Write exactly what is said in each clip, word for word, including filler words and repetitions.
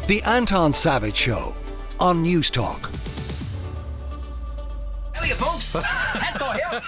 The Anton Savage Show on News Talk. How are you, folks? Hector here.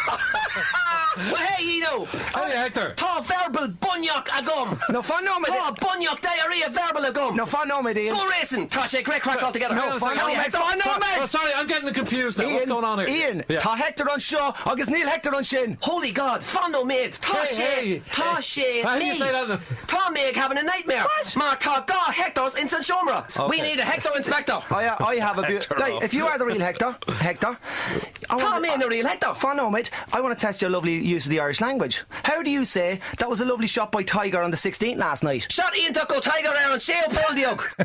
Well, hey, you know. Oh, yeah, Hector. Tá verbal bunyak agum. No fun no, mate. Tá bunyak diarrhea verbal agum. No fun no, mate, Ian. Go racing. Tá sé great crack altogether. No fun no, mate. Fun no, So- mate. oh, sorry, I'm getting confused now. Ian, What's going on here? Ian, Yeah. tá Hector on show, agus Neil Hector on shin. Holy God, fun no, mate. Tá Hey, sé. hey, Tá hey. sé. How do you Me. say that? Tá Meg having a nightmare. What? Ma tá ga Hector's in St Shomra. We Okay. need a Hector inspector. I, uh, I have a bit. Hector, Like, oh. if you are the real Hector, Hector. I Tá wanna- me the real Hector. Fun no, mate. I want to test your lovely use of the Irish language. How do you say that was a lovely shot by Tiger on the sixteenth last night? Shot Ian Tucko Tiger around. Shale Paul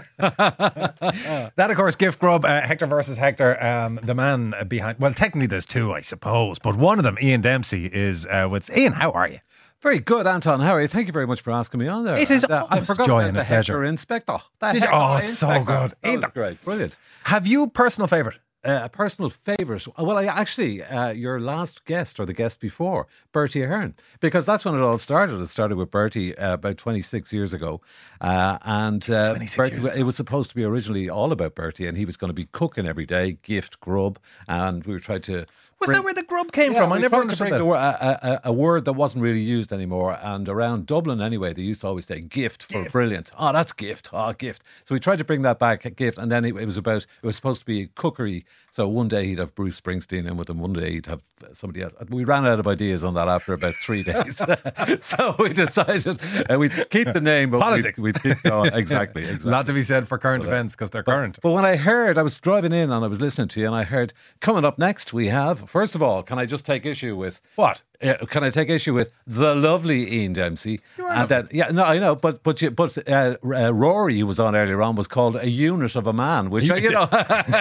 Diog. That, of course, Gift Grub, uh, Hector versus Hector. Um, the man behind, well, technically there's two, I suppose, but one of them, Ian Dempsey, is uh, with Ian. How are you? Very good, Anton. How are you? Thank you very much for asking me on there. It is And, uh, I always forgot joy about and the a pleasure. Hector Inspector. The Did you? Hector Oh, so Inspector. good. That was Ian- great. Brilliant. Have you a personal favourite? Uh, a personal favourite. Well, I actually, uh, your last guest or the guest before, Bertie Ahern, because that's when it all started. It started with Bertie uh, about twenty-six years ago. Uh, and uh, twenty-six Bertie, years ago. it was supposed to be originally all about Bertie, and he was going to be cooking every day, gift, grub, and we were trying to. Was bring- that where the grub came Yeah, from? I we never tried to understood bring that. the wor- a, a, a word that wasn't really used anymore. And around Dublin, anyway, they used to always say gift for brilliant. Oh, that's gift. Oh, gift. So we tried to bring that back, gift. And then it, it was about, it was supposed to be cookery. So one day he'd have Bruce Springsteen in with him. One day he'd have somebody else. We ran out of ideas on that after about three days. So we decided uh, we'd keep the name, but Politics. we'd, we'd keep going. Exactly. exactly. Lot to be said for current events because they're current. But when I heard, I was driving in and I was listening to you, and I heard coming up next we have, first of all, can I just take issue with What? Uh, can I take issue with the lovely Ian Dempsey? And then, yeah, no, I know, but but you, but uh, uh, Rory, who was on earlier on, was called a unit of a man, which I, you know,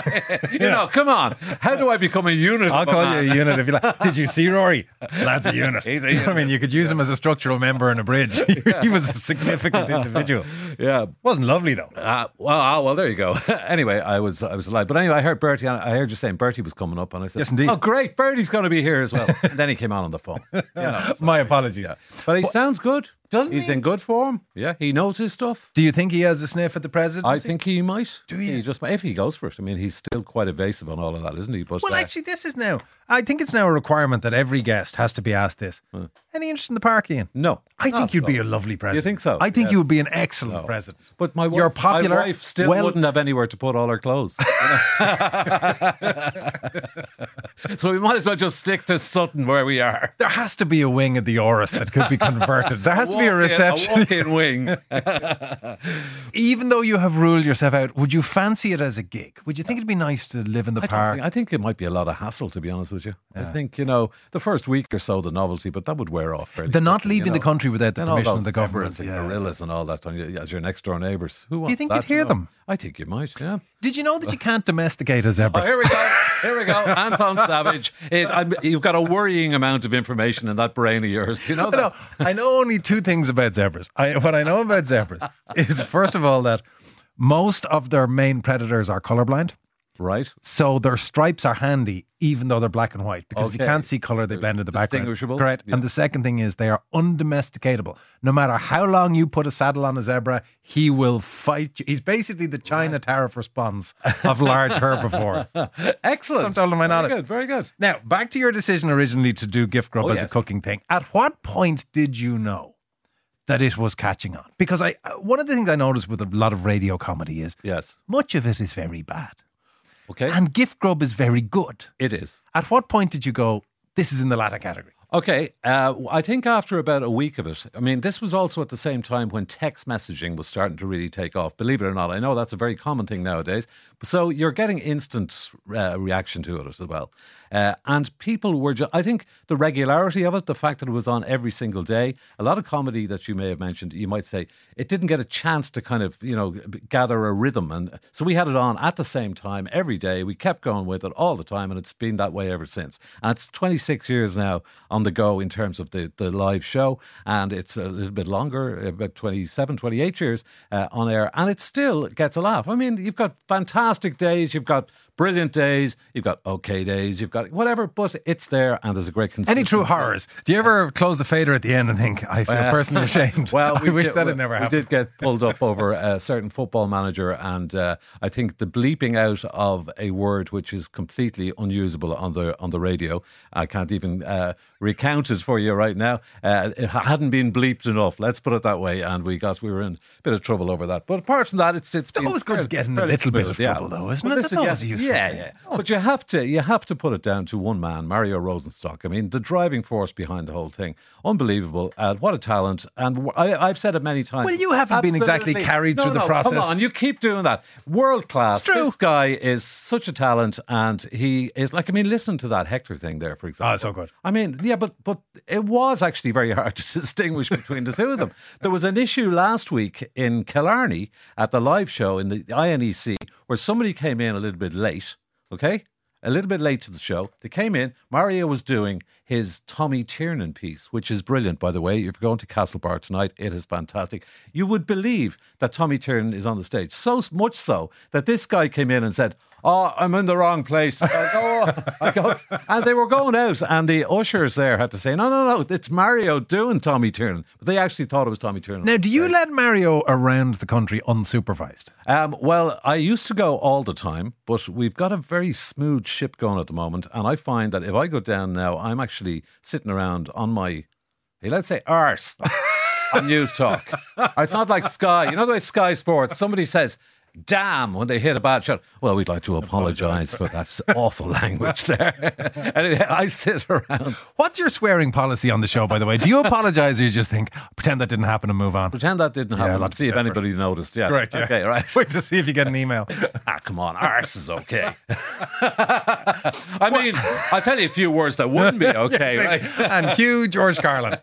you know, come on, how do I become a unit? I'll of a call man? you a unit if you like. Did you see Rory? That's a unit. He's a You know what I unit. mean, you could use him as a structural member in a bridge. He was a significant individual. Yeah. Wasn't lovely though. Uh, well, ah, well, there you go. Anyway, I was I was alive, but anyway, I heard Bertie. I heard you saying Bertie was coming up, and I said, Yes, indeed. "Oh, great, Bertie's going to be here as well." And then he came on on the phone. You know, so- My apologies. yeah. But he sounds good, Doesn't He's he? in good form. Yeah, he knows his stuff. Do you think he has a sniff at the presidency? I think he might. Do you? He just if he goes for it. I mean, he's still quite evasive on all of that, isn't he? But Well, uh, actually, this is now. I think it's now a requirement that every guest has to be asked this. Any interest in the park, Ian? no, I not think you'd at be a all. lovely president. think so? I think Yes. you would be an excellent No. president. But my wife, You're popular, my wife still well- wouldn't have anywhere to put all her clothes. So we might as well just stick to Sutton where we are. There has to be a wing at the Oris that could be converted. There has to be a Walk-in- reception. A walk-in wing. Even though you have ruled yourself out, would you fancy it as a gig? Would you think it'd be nice to live in the I, don't park? think, I think it might be a lot of hassle, to be honest with you. I think, you know, the first week or so, the novelty, but that would wear off fairly They're not quickly, you leaving the know. country without the Then all permission those of the government. zebras and Yeah. gorillas and all that on you, as your next door neighbours. Who Do you wants think that, you'd hear know? them? I think you might, yeah. Did you know that you can't domesticate a zebra? Oh, here we go. Here we go. Anton Savage. It, I'm, you've got a worrying amount of information in that brain of yours. Do you know I that? know, I know only two things about zebras. I, what I know about zebras is, first of all, that most of their main predators are colorblind. Right. So their stripes are handy, even though they're black and white, because if you Okay. can't see color, they blend in the background. Distinguishable. Correct. Yeah. And the second thing is they are undomesticatable. No matter how long you put a saddle on a zebra, he will fight you. He's basically the China tariff response of large herbivores. Excellent. I'm told to my knowledge. Very good. Very good. Now, back to your decision originally to do gift grub Oh, as a yes. cooking thing. At what point did you know that it was catching on? Because I, uh, one of the things I noticed with a lot of radio comedy is Yes. much of it is very bad. Okay. And gift grub is very good. It is. At what point did you go, this is in the latter category? Okay, uh, I think after about a week of it, I mean, this was also at the same time when text messaging was starting to really take off. Believe it or not, I know that's a very common thing nowadays. So you're getting instant uh, reaction to it as well. Uh, and people were, ju- I think the regularity of it, the fact that it was on every single day, a lot of comedy that you may have mentioned, you might say, it didn't get a chance to kind of, you know, gather a rhythm. And so we had it on at the same time every day. We kept going with it all the time, and it's been that way ever since. And it's twenty-six years now on the go in terms of the, the live show, and it's a little bit longer, about twenty-seven, twenty-eight years uh, on air, and it still gets a laugh. I mean, you've got fantastic days, you've got brilliant days, you've got okay days, you've got whatever, but it's there and there's a great consistency. Any true horrors? Do you ever close the fader at the end and think, I feel Uh, personally ashamed? Well, I we wish did, that we, had never we happened. did get pulled up over a certain football manager, and uh, I think the bleeping out of a word which is completely unusable on the on the radio. I can't even uh, recount it for you right now. Uh, it hadn't been bleeped enough. Let's put it that way, and we got we were in a bit of trouble over that. But apart from that, it's it's, It's been always good fairly- to get in a fairly little bit smooth, of yeah. trouble, though, isn't But it? this That's is- always a yeah, useful yeah, thing. yeah. But you have to you have to put it down to one man, Mario Rosenstock. I mean, the driving force behind the whole thing, unbelievable. Uh, what a talent! And I, I've said it many times. Well, you haven't been exactly Absolutely. carried No, through the no, process. Come on, you keep doing that. World class. It's true. This guy is such a talent, and he is like. I mean, listen to that Hector thing there, for example. Oh, so good. I mean, yeah, but but it was actually very hard to distinguish between the two of them. There was an issue last week in Killarney at the live show in the I N E C where somebody came in a little bit late. Okay. A little bit late to the show. They came in. Mario was doing his Tommy Tiernan piece, which is brilliant, by the way. If you're going to Castlebar tonight, it is fantastic. You would believe that Tommy Tiernan is on the stage. So much so that this guy came in and said, "Oh, I'm in the wrong place." I go, I go, and they were going out, and the ushers there had to say, "No, no, no, it's Mario doing Tommy Tiernan." But they actually thought it was Tommy Tiernan. Now, do you let Mario around the country unsupervised? Um, well, I used to go all the time, but we've got a very smooth ship going at the moment, and I find that if I go down now, I'm actually sitting around on my, hey, let's say, arse on News Talk. It's not like Sky. You know the way Sky Sports, somebody says, "Damn," when they hit a bad shot. Well, we'd like to apologise for that awful language there. Anyway, I sit around. What's your swearing policy on the show, by the way? Do you apologise or you just think, pretend that didn't happen and move on? Pretend that didn't Yeah, happen lots and of see if separate. anybody noticed. Yeah. Right, yeah. Okay, right. Wait to see if you get an email. Ah, come on, arse is okay. I mean, I'll tell you a few words that wouldn't be okay, right? And cue George Carlin.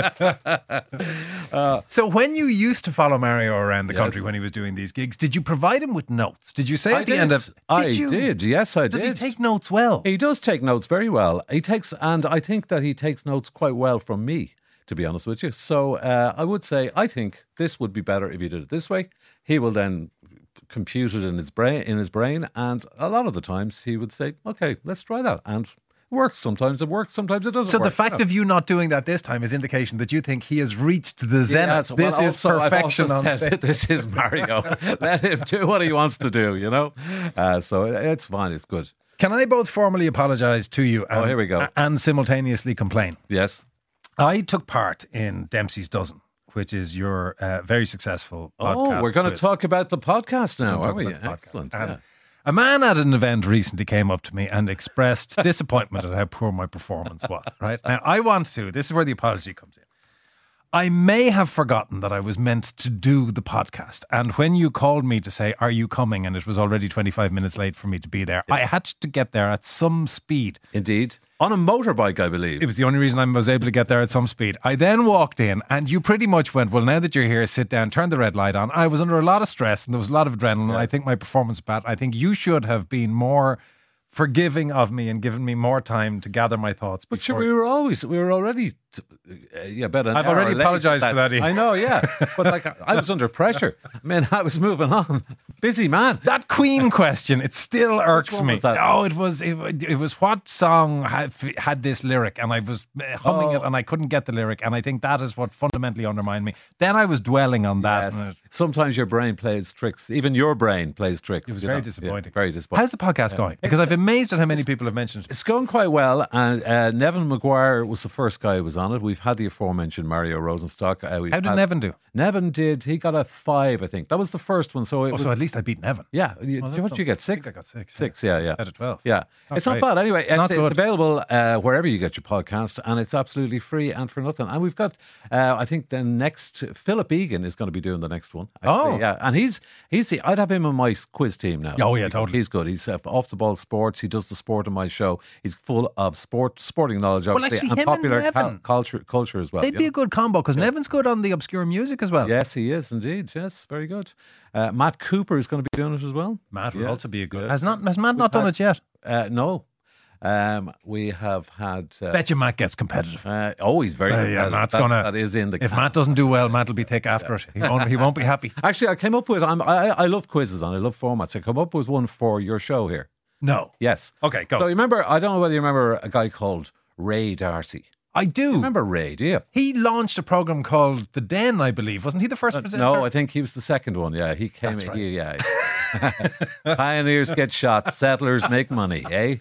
uh, so when you used to follow Mario around the Yes. country when he was doing these gigs, did you provide him with notes? Did you say at I the did. end of... Did I you? did, yes, I Does did. he take notes well? He does take notes very well. He takes, and I think that he takes notes quite well from me, to be honest with you. So uh, I would say, I think this would be better if you did it this way. He will then compute it in his brain, in his brain, and a lot of the times he would say, "Okay, let's try that," and it works. Sometimes it works, sometimes it doesn't. So work. the fact of you not doing that this time is indication that you think he has reached the zenith. Yes, well, this is also, I've perfection also on said stage. this is Mario. Let him do what he wants to do, you know. Uh, so it's fine. It's good. Can I both formally apologise to you and, Oh, here we go. and simultaneously complain? Yes. I took part in Dempsey's Dozen, which is your uh, very successful podcast. Oh, we're going to quiz. talk about the podcast now, We'll are talk we? about the podcast. Excellent. And yeah. a man at an event recently came up to me and expressed disappointment at how poor my performance was. Right now, I want to. This is where the apology comes in. I may have forgotten that I was meant to do the podcast, and when you called me to say, "Are you coming?" and it was already twenty-five minutes late for me to be there, I had to get there at some speed. Indeed. On a motorbike, I believe. It was the only reason I was able to get there at some speed. I then walked in and you pretty much went, "Well, now that you're here, sit down, turn the red light on." I was under a lot of stress and there was a lot of adrenaline. And I think my performance was bad. I think you should have been more forgiving of me and given me more time to gather my thoughts. But sure, before- we were always, we were already, uh, yeah, about an I've hour already late apologised at for that, Ian. I know, yeah. But like, I, I was under pressure. I mean, I was moving on. Busy man. That Queen question, it still irks one me. was that? Oh, it was it, it was what song had, had this lyric, and I was uh, humming Oh. it, and I couldn't get the lyric, and I think that is what fundamentally undermined me. Then I was dwelling on that. Yes. and it- Sometimes your brain plays tricks. Even your brain plays tricks. It was you very know. disappointing. Yeah, very disappointing. How's the podcast going? Because I've been amazed at how many people have mentioned it. It's going quite well, and uh, Nevin Maguire was the first guy who was on it. We've had the aforementioned Mario Rosenstock. Uh, we've How did had- Nevin do? Nevin did. He got a five, I think. That was the first one. So it Oh, was. so at least I beat Nevin. Yeah, you, Well, what that's did you not- get? Six. I think I got six, Six. Yeah, yeah. Out of twelve. Yeah, Not it's not great. bad. Anyway, It's it's, not it's good. available uh, wherever you get your podcast, and it's absolutely free and for nothing. And we've got, uh, I think, the next Philip Egan is going to be doing the next one. actually. Oh. yeah, and he's he's the, I'd have him on my quiz team now. Oh, yeah, because totally. He's good. He's uh, off the ball sports. He does the sport on my show. He's full of sport, sporting knowledge, obviously, actually, and him and popular Nevin, culture, culture as well. They'd you be know. a good combo because Nevin's good on the obscure music as well. Yes, he is indeed. Yes, very good. Uh, Matt Cooper is going to be doing it as well. Matt would Yeah. also be a good. Yeah. Has not has Matt not We've done had- it yet? Uh, no. Um, we have had. Uh, Bet you Matt gets competitive. uh, oh, he's very Uh, good. yeah, That- Matt's that- gonna. That is in the. If camp. Matt doesn't do well, Matt will be thick after it. He won't. He won't be happy. Actually, I came up with. I'm, I I love quizzes and I love formats. I come up with one for your show here. No. Yes. Okay, go. So you remember, I don't know whether you remember a guy called Ray Darcy. I do. Remember Ray, do you? He launched a program called The Den, I believe. Wasn't he the first presenter? No, I think he was the second one. Yeah, he came. That's right. He, yeah. Pioneers get shot, settlers make money, eh?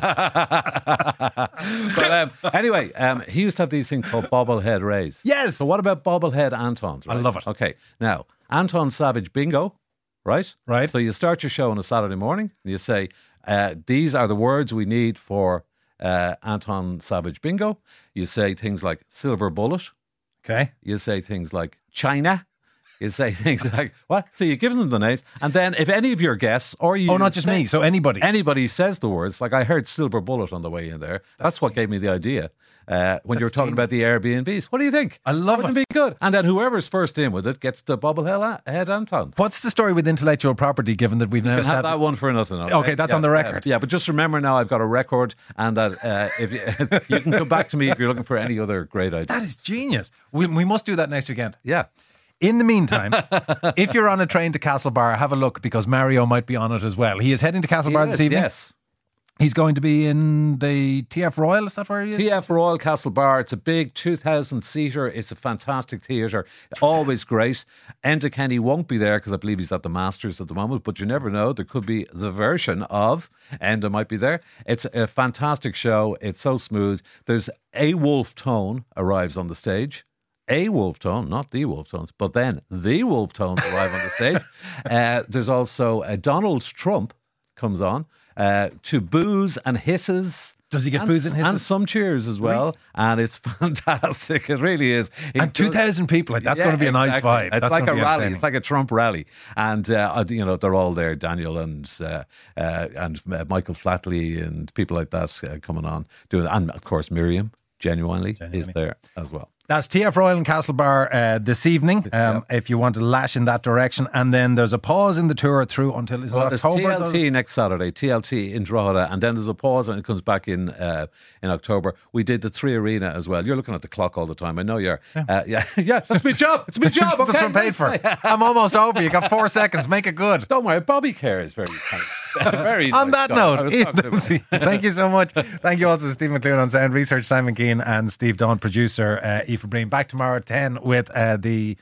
But um, anyway, um, he used to have these things called bobblehead Rays. Yes. So what about bobblehead Antons? Right? I love it. Okay. Now, Anton Savage Bingo, right? Right. So you start your show on a Saturday morning and you say, uh, these are the words we need for uh, Anton Savage Bingo. You say things like silver bullet. Okay. You say things like China. You say things like, what? So you give them the names. And then if any of your guests or you... Oh, not just say, me. So anybody. Anybody says the words, like I heard silver bullet on the way in there. That's what gave me the idea uh, when you were That's talking about the Airbnbs. What do you think? I love Wouldn't it. it be good? And then whoever's first in with it gets the bobblehead head Anton. What's the story with intellectual property, given that we've now You can have established... that one for nothing. Okay, Okay, that's Yeah, on the record. Yeah, yeah, but just remember now I've got a record and that uh, if you, you can come back to me if you're looking for any other great ideas. That is genius. We, we must do that next weekend. Yeah. In the meantime, if you're on a train to Castlebar, have a look because Mario might be on it as well. He is heading to Castlebar He this is, evening. Yes. He's going to be in the T F Royal. Is that where he is? T F Royal Castle Bar. It's a big two thousand seater. It's a fantastic theatre. Always great. Enda Kenny won't be there because I believe he's at the Masters at the moment, but you never know. There could be the version of Enda might be there. It's a fantastic show. It's so smooth. There's a Wolf Tone arrives on the stage. A Wolf Tone, not the Wolf Tones, but then the Wolf Tones arrive on the stage. Uh, there's also uh, Donald Trump comes on uh, to boos and hisses. Does he get and, boos and hisses? And some cheers as well. And it's fantastic. It really is. He And two thousand people. Like, that's Yeah, going to be a nice exactly. vibe. It's That's like going a to be rally. entertaining. It's like a Trump rally. And, uh, you know, they're all there. Daniel and uh, uh, and uh, Michael Flatley and people like that uh, coming on. doing And, of course, Miriam, genuinely, is there as well. That's T F Royal and Castlebar uh, this evening, um, Yeah. if you want to lash in that direction. And then there's a pause in the tour through until is it Well, there's October. T L T those? next Saturday, T L T in Drogheda, and then there's a pause and it comes back in uh, in October. We did the Three Arena as well. You're looking at the clock all the time. I know you're. Yeah, uh, yeah, yeah, that's my job. It's my job. That's okay? what I'm paid for. I'm almost over. You got four seconds. Make it good. Don't worry, Bobby cares very kind of, very On nice that guy. I note, was Ian talking about- Dempsey, thank you so much. Thank you also to Steve McLean on sound, research Simon Keane, and Steve Dawn, producer uh, Aoife Breen. Back tomorrow at ten with uh, the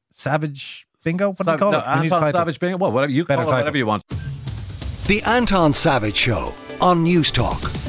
Savage Bingo. What do you Sav- call no, it? We need a Anton title. Savage Bingo. Well, whatever you Better call it, title. whatever you want. The Anton Savage Show on News Talk.